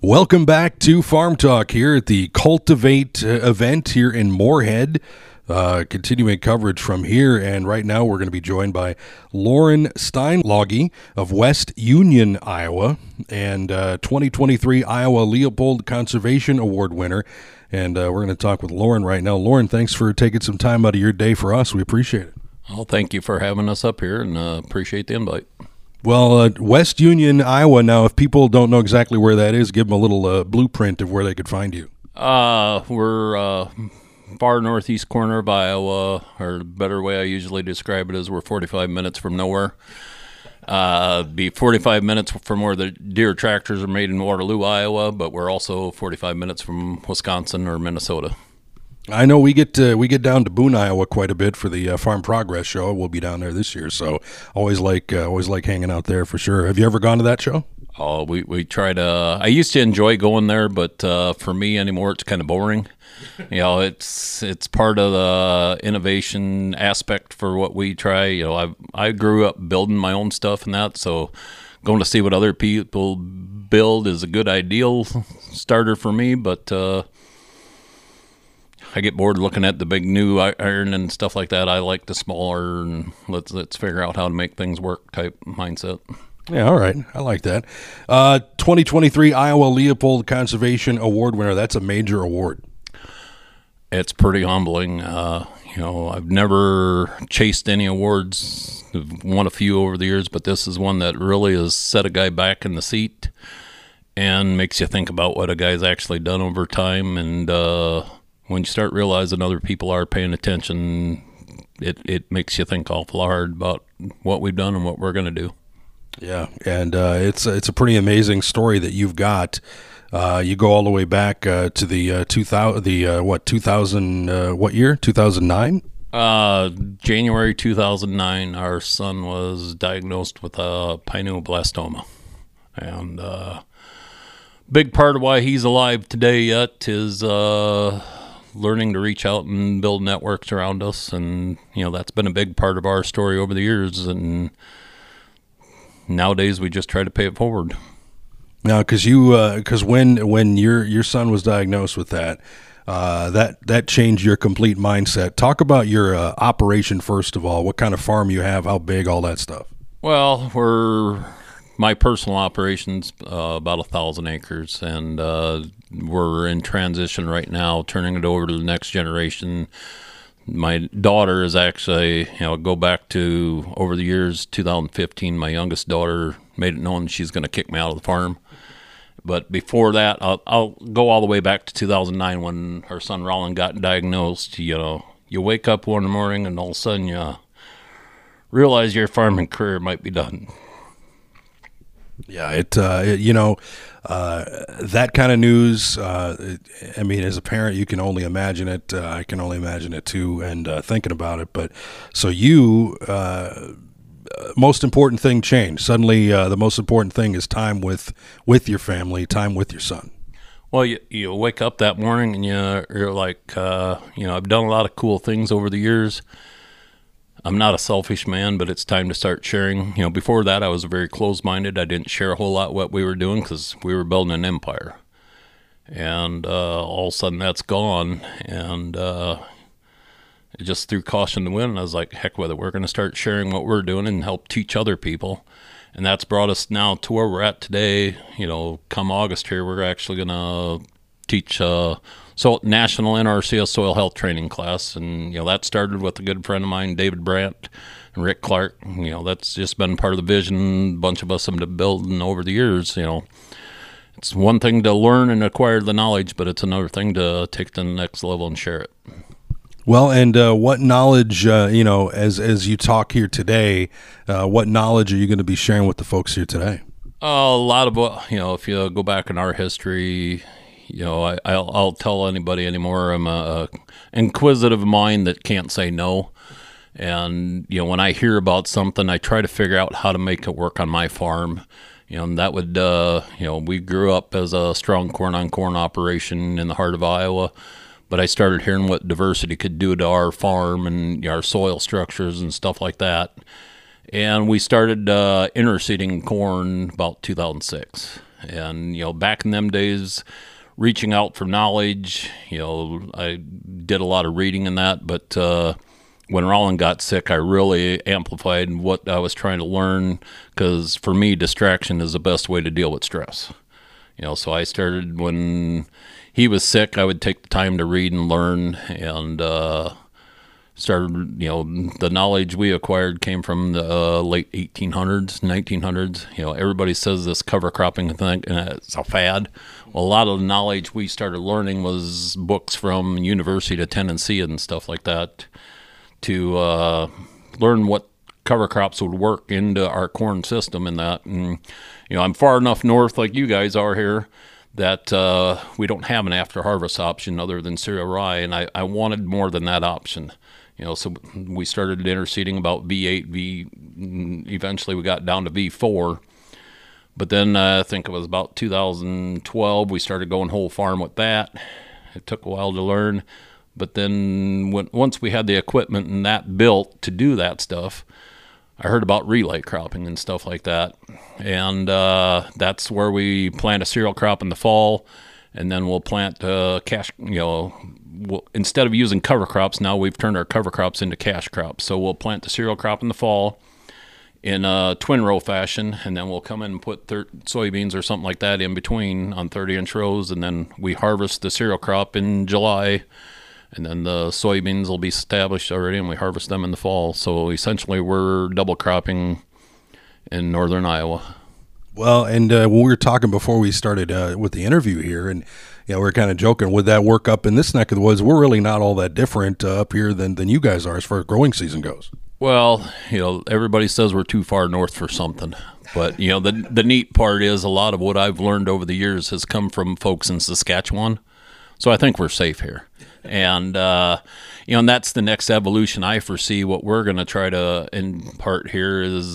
Welcome back to Farm Talk here at the Cultivate event here in Moorhead. Continuing coverage from here, and right now we're going to be joined by Lauren Steinlage of West Union, Iowa, and 2023 Iowa Leopold Conservation Award winner. And we're going to talk with Lauren right now. Lauren, thanks for taking some time out of your day for us. We appreciate it. Well, thank you for having us up here, and appreciate the invite. Well, West Union, Iowa. Now, if people don't know exactly where that is, give them a little blueprint of where they could find you. We're far northeast corner of Iowa, or the better way I usually describe it is we're 45 minutes from nowhere. Be 45 minutes from where the Deere tractors are made in Waterloo, Iowa, but we're also 45 minutes from Wisconsin or Minnesota. I know we get down to Boone, Iowa quite a bit for the Farm Progress show. We'll be down there this year, so always like hanging out there for sure. Have you ever gone to that show? Oh, we try to. I used to enjoy going there, but for me anymore, it's kind of boring. You know, it's part of the innovation aspect for what we try. You know, I grew up building my own stuff and that, so going to see what other people build is a good ideal starter for me, but I get bored looking at the big new iron and stuff like that. I like the smaller and let's figure out how to make things work type mindset. Yeah, all right. I like that. 2023 Iowa Leopold Conservation Award winner. That's a major award. It's pretty humbling. You know, I've never chased any awards. I've won a few over the years, but this is one that really has set a guy back in the seat and makes you think about what a guy's actually done over time. And when you start realizing other people are paying attention, it makes you think awful hard about what we've done and what we're going to do. Yeah, and it's a pretty amazing story that you've got. You go all the way back to the 2000 what year? 2009? January 2009, our son was diagnosed with a pineoblastoma, and big part of why he's alive today yet is learning to reach out and build networks around us, and you know that's been a big part of our story over the years, and nowadays we just try to pay it forward. Now, because when your son was diagnosed with that, that changed your complete mindset. Talk about your operation first of all. What kind of farm you have? How big? All that stuff. Well, my personal operation's about 1,000 acres, and we're in transition right now, turning it over to the next generation. My daughter is actually, go back to over the years, 2015, my youngest daughter made it known she's going to kick me out of the farm. But before that, I'll go all the way back to 2009 when her son Roland got diagnosed. You wake up one morning and all of a sudden you realize your farming career might be done. Yeah, that kind of news, I mean, as a parent, you can only imagine it. I can only imagine it too, and thinking about it. But so most important thing changed. Suddenly, the most important thing is time with your family, time with your son. Well, you wake up that morning and you're like, I've done a lot of cool things over the years. I'm not a selfish man, but it's time to start sharing. Before that, I was very closed-minded. I didn't share a whole lot what we were doing because we were building an empire. And all of a sudden, that's gone. And it just threw caution to the wind. I was like, heck with it. We're going to start sharing what we're doing and help teach other people. And that's brought us now to where we're at today. Come August here, we're actually going to teach national NRCS soil health training class, and that started with a good friend of mine, David Brandt and Rick Clark. That's just been part of the vision a bunch of us have been building over the years. It's one thing to learn and acquire the knowledge, but it's another thing to take to the next level and share it. Well, and what knowledge, as you talk here today, what knowledge are you going to be sharing with the folks here today? A lot of what, if you go back in our history, I'll tell anybody anymore. I'm a inquisitive mind that can't say no. And, when I hear about something, I try to figure out how to make it work on my farm. And that would, we grew up as a strong corn-on-corn operation in the heart of Iowa. But I started hearing what diversity could do to our farm and our soil structures and stuff like that. And we started interseeding corn about 2006. And, back in them days, reaching out for knowledge, I did a lot of reading in that, but when Roland got sick, I really amplified what I was trying to learn, because for me, distraction is the best way to deal with stress. So I started when he was sick, I would take the time to read and learn, and started, the knowledge we acquired came from the late 1800s, 1900s. Everybody says this cover cropping thing, and it's a fad. Well, a lot of the knowledge we started learning was books from University of Tennessee and stuff like that, to learn what cover crops would work into our corn system and that. And, I'm far enough north like you guys are here that we don't have an after-harvest option other than cereal rye, and I wanted more than that option. So we started interseeding about V8, eventually we got down to V4. But then I think it was about 2012, we started going whole farm with that. It took a while to learn. But then once we had the equipment and that built to do that stuff, I heard about relay cropping and stuff like that. And that's where we plant a cereal crop in the fall, and then we'll plant cash, instead of using cover crops, now we've turned our cover crops into cash crops. So we'll plant the cereal crop in the fall in a twin row fashion, and then we'll come in and put soybeans or something like that in between on 30-inch rows, and then we harvest the cereal crop in July, and then the soybeans will be established already, and we harvest them in the fall. So essentially we're double cropping in northern Iowa. Well, and when we were talking before we started with the interview here, and we were kind of joking, would that work up in this neck of the woods? We're really not all that different up here than you guys are as far as growing season goes. Well, everybody says we're too far north for something. But, the neat part is a lot of what I've learned over the years has come from folks in Saskatchewan. So I think we're safe here. And, and that's the next evolution I foresee. What we're going to try to impart here is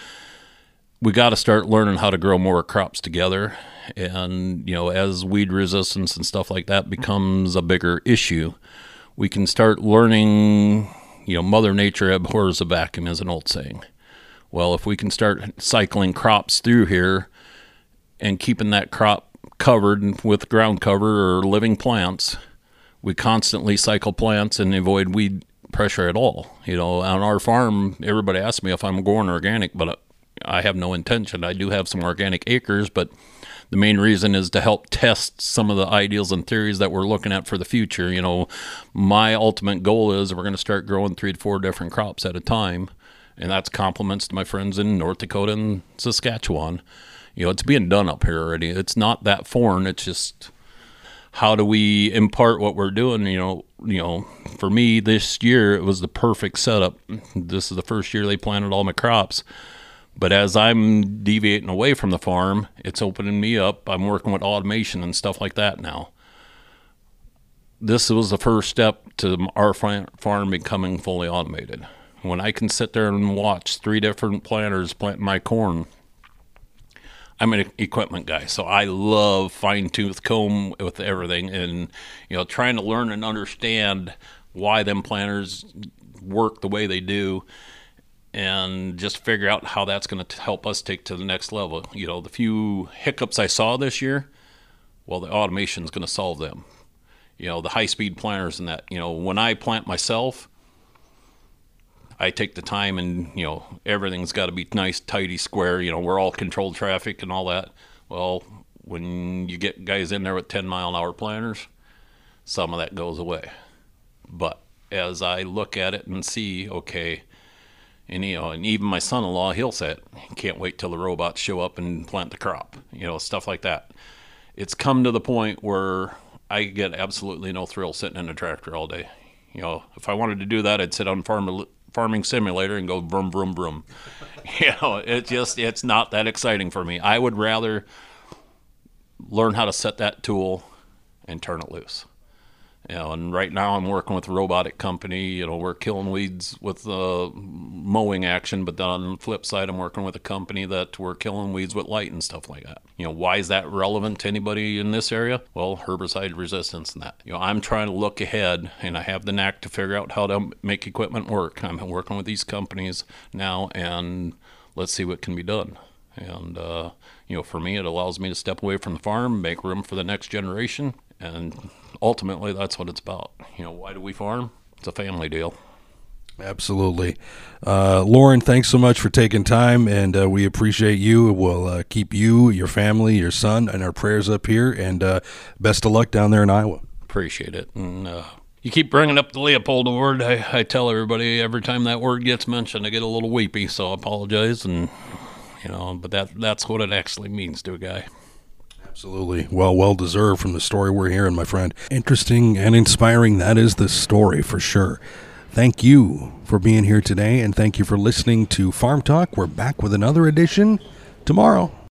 we got to start learning how to grow more crops together. And, as weed resistance and stuff like that becomes a bigger issue, we can start learning, Mother Nature abhors a vacuum is an old saying. Well, if we can start cycling crops through here and keeping that crop covered with ground cover or living plants, we constantly cycle plants and avoid weed pressure at all. On our farm, everybody asks me if I'm growing organic, but I have no intention. I do have some organic acres, but the main reason is to help test some of the ideals and theories that we're looking at for the future. My ultimate goal is we're going to start growing 3 to 4 different crops at a time, and that's compliments to my friends in North Dakota and Saskatchewan. It's being done up here already. It's not that foreign. It's just how do we impart what we're doing? For me this year, it was the perfect setup. This is the first year they planted all my crops. But as I'm deviating away from the farm, it's opening me up. I'm working with automation and stuff like that now. This was the first step to our farm becoming fully automated. When I can sit there and watch 3 different planters planting my corn, I'm an equipment guy, so I love fine-tooth comb with everything, and trying to learn and understand why them planters work the way they do, and just figure out how that's going to help us take to the next level. The few hiccups I saw this year, well, the automation is going to solve them. The high-speed planters and that. When I plant myself, I take the time and, everything's got to be nice, tidy, square. We're all controlled traffic and all that. Well, when you get guys in there with 10-mile-an-hour planters, some of that goes away. But as I look at it and see, okay, and even my son-in-law, he'll say it, can't wait till the robots show up and plant the crop, stuff like that. It's come to the point where I get absolutely no thrill sitting in a tractor all day. If I wanted to do that, I'd sit on Farming Simulator and go vroom, vroom, vroom. It's not that exciting for me. I would rather learn how to set that tool and turn it loose. And right now I'm working with a robotic company. We're killing weeds with mowing action, but then on the flip side, I'm working with a company that we're killing weeds with light and stuff like that. Why is that relevant to anybody in this area? Well, herbicide resistance and that. I'm trying to look ahead, and I have the knack to figure out how to make equipment work. I'm working with these companies now, and let's see what can be done. And, for me, it allows me to step away from the farm, make room for the next generation. And ultimately, that's what it's about. Why do we farm? It's a family deal. Absolutely. Lauren, thanks so much for taking time, and we appreciate you. We'll keep you, your family, your son, and our prayers up here, and best of luck down there in Iowa. Appreciate it. And you keep bringing up the Leopold Award. I tell everybody every time that word gets mentioned, I get a little weepy, so I apologize. And, but that's what it actually means to a guy. Absolutely. Well deserved from the story we're hearing, my friend. Interesting and inspiring. That is the story for sure. Thank you for being here today, and thank you for listening to Farm Talk. We're back with another edition tomorrow.